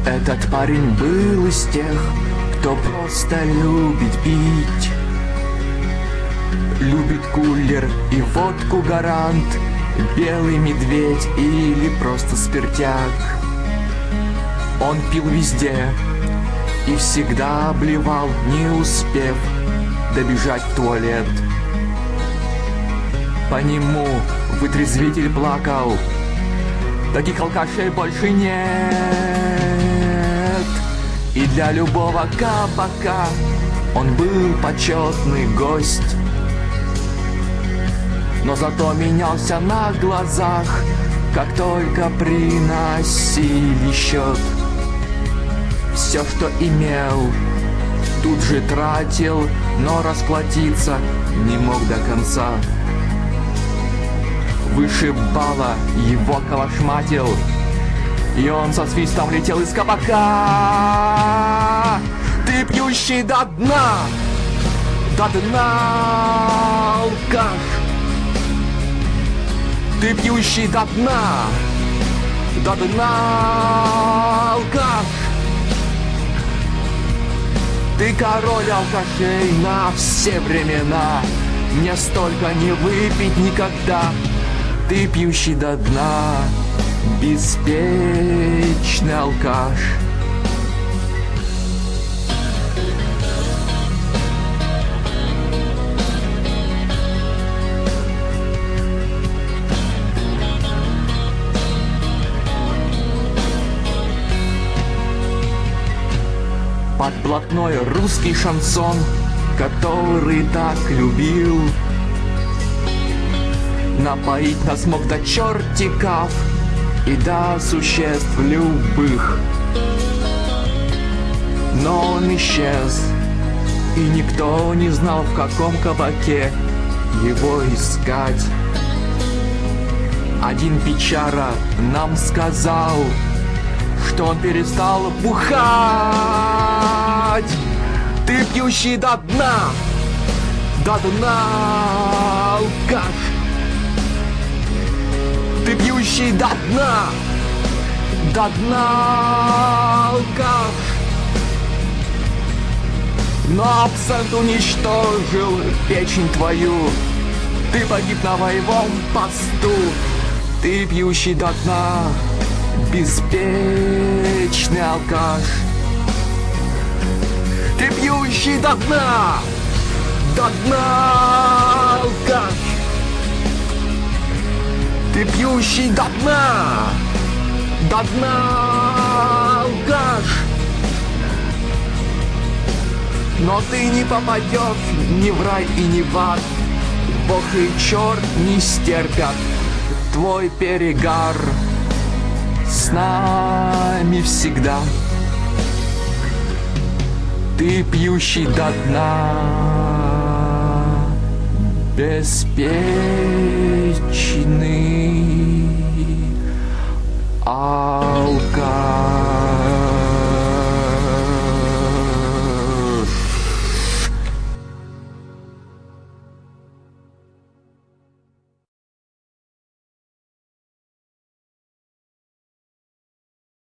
Этот парень был из тех, кто просто любит пить. Любит кулер и водку Гарант, белый медведь или просто спиртяк. Он пил везде и всегда обливал, не успев добежать в туалет. По нему вытрезвитель плакал, таких алкашей больше нет. И для любого кабака он был почетный гость. Но зато менялся на глазах, как только приносили счет. Все, что имел, тут же тратил, но расплатиться не мог до конца. Вышибала его калашматил, и он со свистом летел из кабака. Ты пьющий до дна, алкаш. Ты пьющий до дна, алкаш. Ты король алкашей на все времена, мне столько не выпить никогда. Ты пьющий до дна, беспечный алкаш. Под блатной русский шансон, который так любил. Напоить нас мог до чертиков и до существ любых. Но он исчез, и никто не знал, в каком кабаке его искать. Один бичара нам сказал, что он перестал бухать. Ты пьющий до дна, алкаш. Ты пьющий до дна, алкаш. Но абсент уничтожил печень твою. Ты погиб на боевом посту. Ты пьющий до дна, беспечный алкаш. Ты пьющий до дна, алкаш. Ты пьющий до дна, алкаш. Но ты не попадешь ни в рай и ни в ад. Бог и черт не стерпят твой перегар. С нами всегда. Ты пьющий до дна, беспечный алкаш.